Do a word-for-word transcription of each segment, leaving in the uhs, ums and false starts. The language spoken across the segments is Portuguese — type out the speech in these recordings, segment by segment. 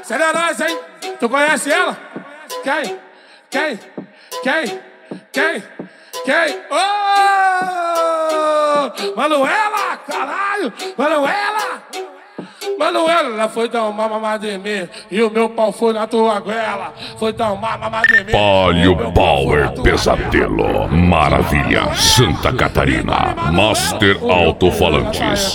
Cê hein? Tu conhece ela? Quem? Quem? Quem? Quem? Quem? Ô! Oh! Manuela, caralho! Manuela! Manuela, ela foi dar uma mamada em mim e o meu pau foi na tua goela. Foi dar uma mamada em mim. Palio Power Pesadelo. Maravilha, Santa Catarina. Master Alto-Falantes.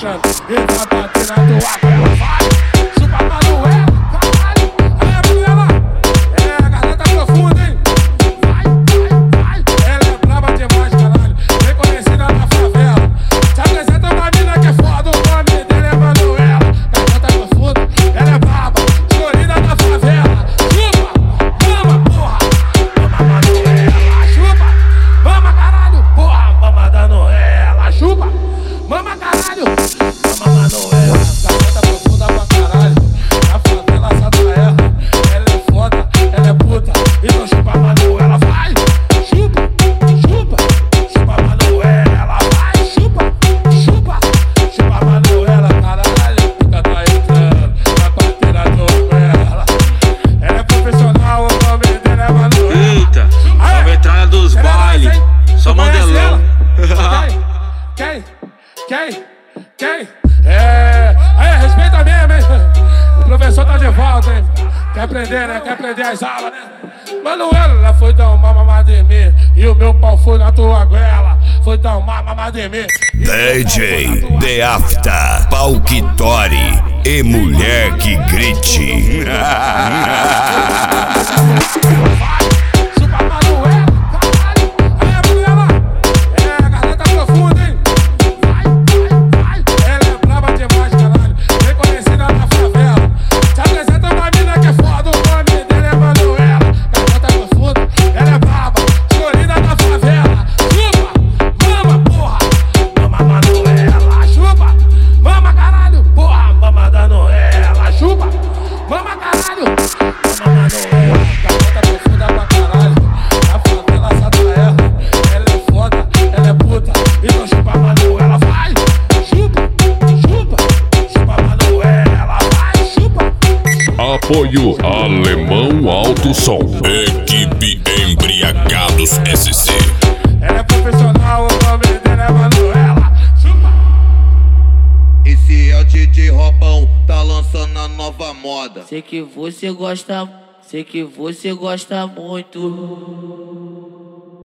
Quem? Quem? Quem? É... Aí, respeita mesmo, hein? O professor tá de volta, hein? Quer aprender, né? Quer aprender as aulas, né? Manuela, ela foi dar uma mamada em mim e o meu pau foi na tua goela. Foi dar uma mamada em mim. D J The Afta, Palquitori e mulher que grite. Apoio Alemão Alto Som. Equipe Embriagados S C. Ela é profissional, o nome dela é Manuela. Chupa. Esse é o D J Robão, tá lançando a nova moda. Sei que você gosta, sei que você gosta muito.